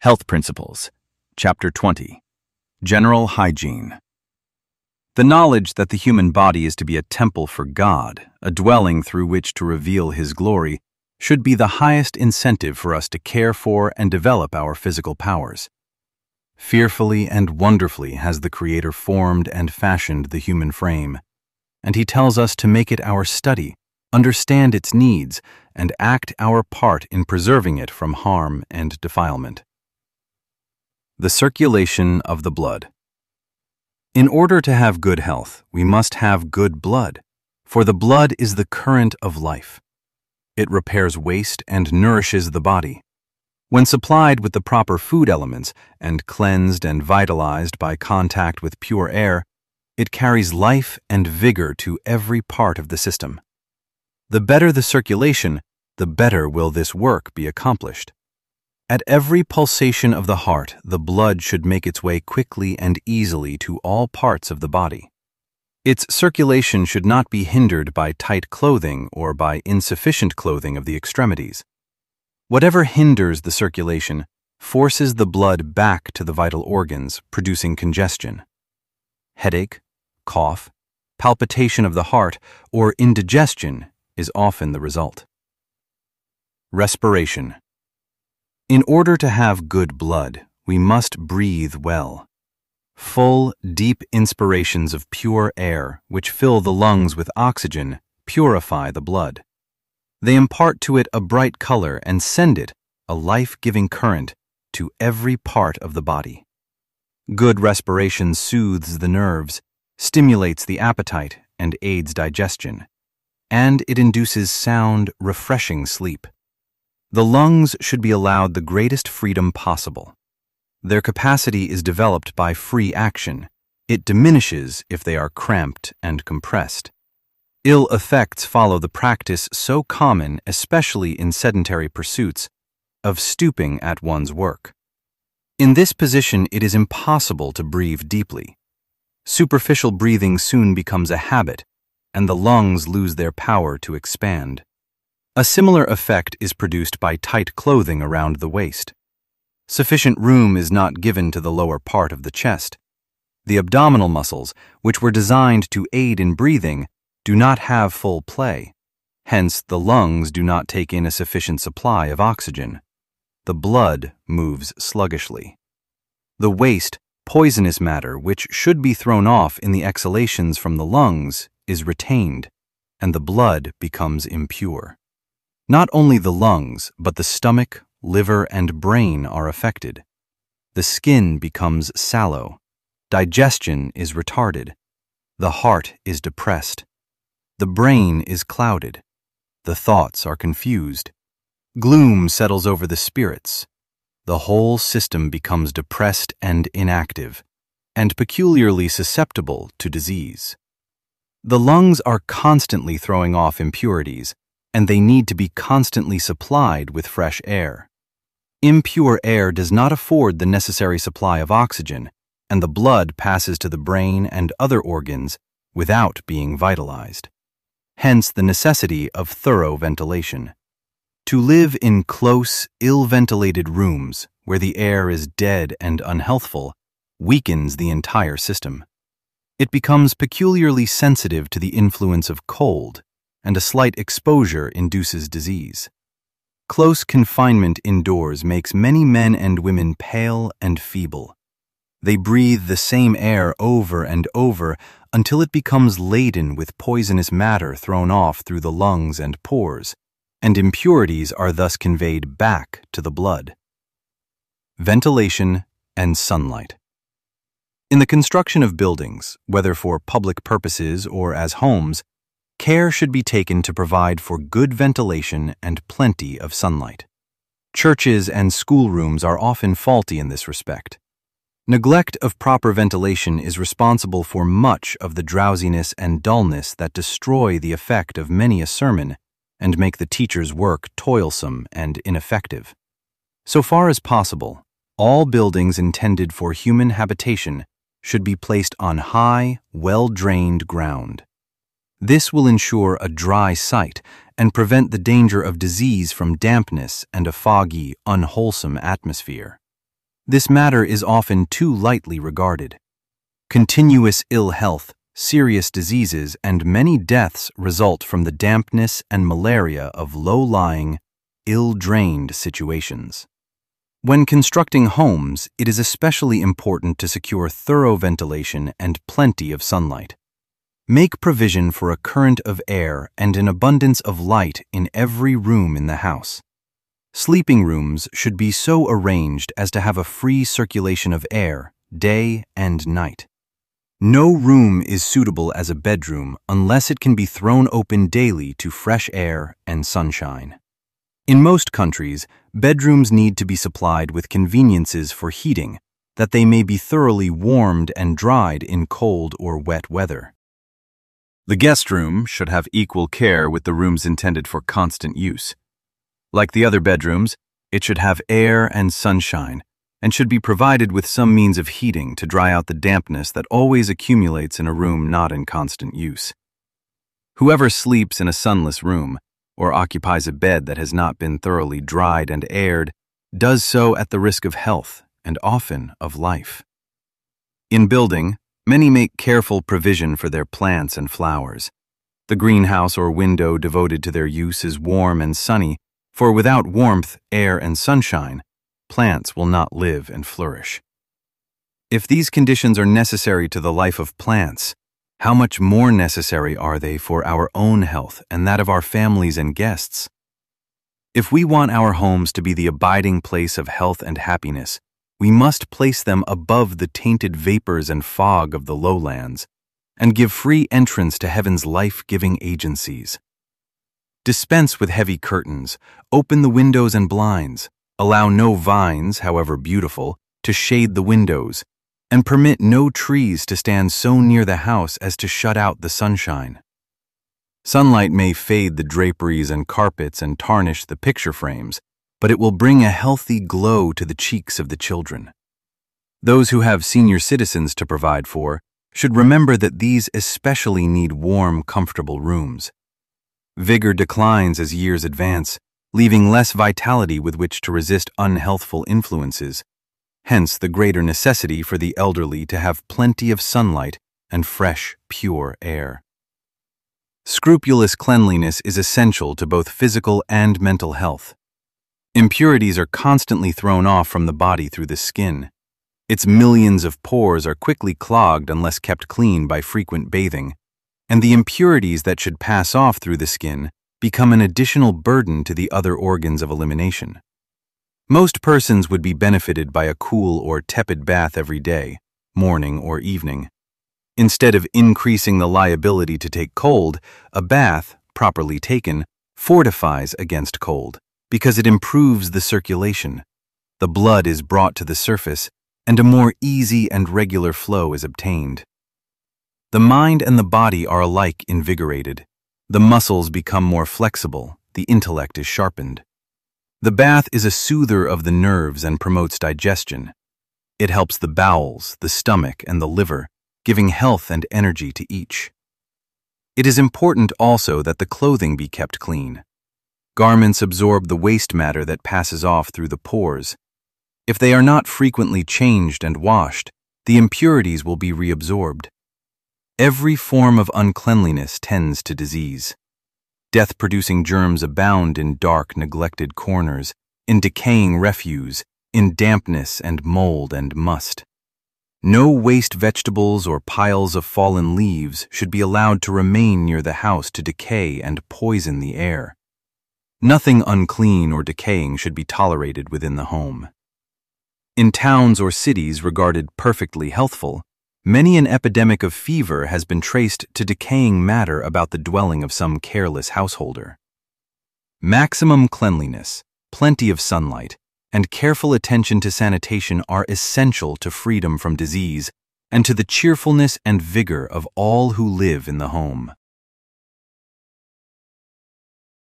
Health Principles, Chapter 20, General Hygiene. The knowledge that the human body is to be a temple for God, a dwelling through which to reveal His glory, should be the highest incentive for us to care for and develop our physical powers. Fearfully and wonderfully has the Creator formed and fashioned the human frame, and He tells us to make it our study, understand its needs, and act our part in preserving it from harm and defilement. The circulation of the blood. In order to have good health, we must have good blood, for the blood is the current of life. It repairs waste and nourishes the body. When supplied with the proper food elements and cleansed and vitalized by contact with pure air, it carries life and vigor to every part of the system. The better the circulation, the better will this work be accomplished. At every pulsation of the heart, the blood should make its way quickly and easily to all parts of the body. Its circulation should not be hindered by tight clothing or by insufficient clothing of the extremities. Whatever hinders the circulation forces the blood back to the vital organs, producing congestion. Headache, cough, palpitation of the heart, or indigestion is often the result. Respiration. In order to have good blood, we must breathe well. Full, deep inspirations of pure air, which fill the lungs with oxygen, purify the blood. They impart to it a bright color and send it, a life-giving current, to every part of the body. Good respiration soothes the nerves, stimulates the appetite, and aids digestion. And it induces sound, refreshing sleep. The lungs should be allowed the greatest freedom possible. Their capacity is developed by free action. It diminishes if they are cramped and compressed. Ill effects follow the practice so common, especially in sedentary pursuits, of stooping at one's work. In this position, it is impossible to breathe deeply. Superficial breathing soon becomes a habit, and the lungs lose their power to expand. A similar effect is produced by tight clothing around the waist. Sufficient room is not given to the lower part of the chest. The abdominal muscles, which were designed to aid in breathing, do not have full play. Hence, the lungs do not take in a sufficient supply of oxygen. The blood moves sluggishly. The waste, poisonous matter, which should be thrown off in the exhalations from the lungs, is retained, and the blood becomes impure. Not only the lungs, but the stomach, liver, and brain are affected. The skin becomes sallow. Digestion is retarded. The heart is depressed. The brain is clouded. The thoughts are confused. Gloom settles over the spirits. The whole system becomes depressed and inactive, and peculiarly susceptible to disease. The lungs are constantly throwing off impurities, and they need to be constantly supplied with fresh air. Impure air does not afford the necessary supply of oxygen, and the blood passes to the brain and other organs without being vitalized. Hence the necessity of thorough ventilation. To live in close, ill-ventilated rooms where the air is dead and unhealthful weakens the entire system. It becomes peculiarly sensitive to the influence of cold, and a slight exposure induces disease. Close confinement indoors makes many men and women pale and feeble. They breathe the same air over and over until it becomes laden with poisonous matter thrown off through the lungs and pores, and impurities are thus conveyed back to the blood. Ventilation and sunlight. In the construction of buildings, whether for public purposes or as homes, care should be taken to provide for good ventilation and plenty of sunlight. Churches and schoolrooms are often faulty in this respect. Neglect of proper ventilation is responsible for much of the drowsiness and dullness that destroy the effect of many a sermon and make the teacher's work toilsome and ineffective. So far as possible, all buildings intended for human habitation should be placed on high, well-drained ground. This will ensure a dry site and prevent the danger of disease from dampness and a foggy, unwholesome atmosphere. this matter is often too lightly regarded. Continuous ill health, serious diseases, and many deaths result from the dampness and malaria of low-lying, ill-drained situations. When constructing homes, it is especially important to secure thorough ventilation and plenty of sunlight. Make provision for a current of air and an abundance of light in every room in the house. Sleeping rooms should be so arranged as to have a free circulation of air, day and night. No room is suitable as a bedroom unless it can be thrown open daily to fresh air and sunshine. In most countries, bedrooms need to be supplied with conveniences for heating, that they may be thoroughly warmed and dried in cold or wet weather. The guest room should have equal care with the rooms intended for constant use. Like the other bedrooms, it should have air and sunshine, and should be provided with some means of heating to dry out the dampness that always accumulates in a room not in constant use. Whoever sleeps in a sunless room, or occupies a bed that has not been thoroughly dried and aired, does so at the risk of health and often of life. In building, many make careful provision for their plants and flowers. The greenhouse or window devoted to their use is warm and sunny, for without warmth, air, and sunshine, plants will not live and flourish. If these conditions are necessary to the life of plants, how much more necessary are they for our own health and that of our families and guests? If we want our homes to be the abiding place of health and happiness, we must place them above the tainted vapors and fog of the lowlands, and give free entrance to heaven's life-giving agencies. Dispense with heavy curtains, open the windows and blinds, allow no vines, however beautiful, to shade the windows, and permit no trees to stand so near the house as to shut out the sunshine. Sunlight may fade the draperies and carpets and tarnish the picture frames, but it will bring a healthy glow to the cheeks of the children. Those who have senior citizens to provide for should remember that these especially need warm, comfortable rooms. Vigor declines as years advance, leaving less vitality with which to resist unhealthful influences, hence the greater necessity for the elderly to have plenty of sunlight and fresh, pure air. Scrupulous cleanliness is essential to both physical and mental health. Impurities are constantly thrown off from the body through the skin. Its millions of pores are quickly clogged unless kept clean by frequent bathing, and the impurities that should pass off through the skin become an additional burden to the other organs of elimination. Most persons would be benefited by a cool or tepid bath every day, morning or evening. Instead of increasing the liability to take cold, a bath, properly taken, fortifies against cold, because it improves the circulation. The blood is brought to the surface, and a more easy and regular flow is obtained. The mind and the body are alike invigorated. The muscles become more flexible, the intellect is sharpened. The bath is a soother of the nerves and promotes digestion. It helps the bowels, the stomach, and the liver, giving health and energy to each. It is important also that the clothing be kept clean. Garments absorb the waste matter that passes off through the pores. If they are not frequently changed and washed, the impurities will be reabsorbed. Every form of uncleanliness tends to disease. Death-producing germs abound in dark, neglected corners, in decaying refuse, in dampness and mold and must. No waste vegetables or piles of fallen leaves should be allowed to remain near the house to decay and poison the air. Nothing unclean or decaying should be tolerated within the home. In towns or cities regarded perfectly healthful, many an epidemic of fever has been traced to decaying matter about the dwelling of some careless householder. Maximum cleanliness, plenty of sunlight, and careful attention to sanitation are essential to freedom from disease and to the cheerfulness and vigor of all who live in the home.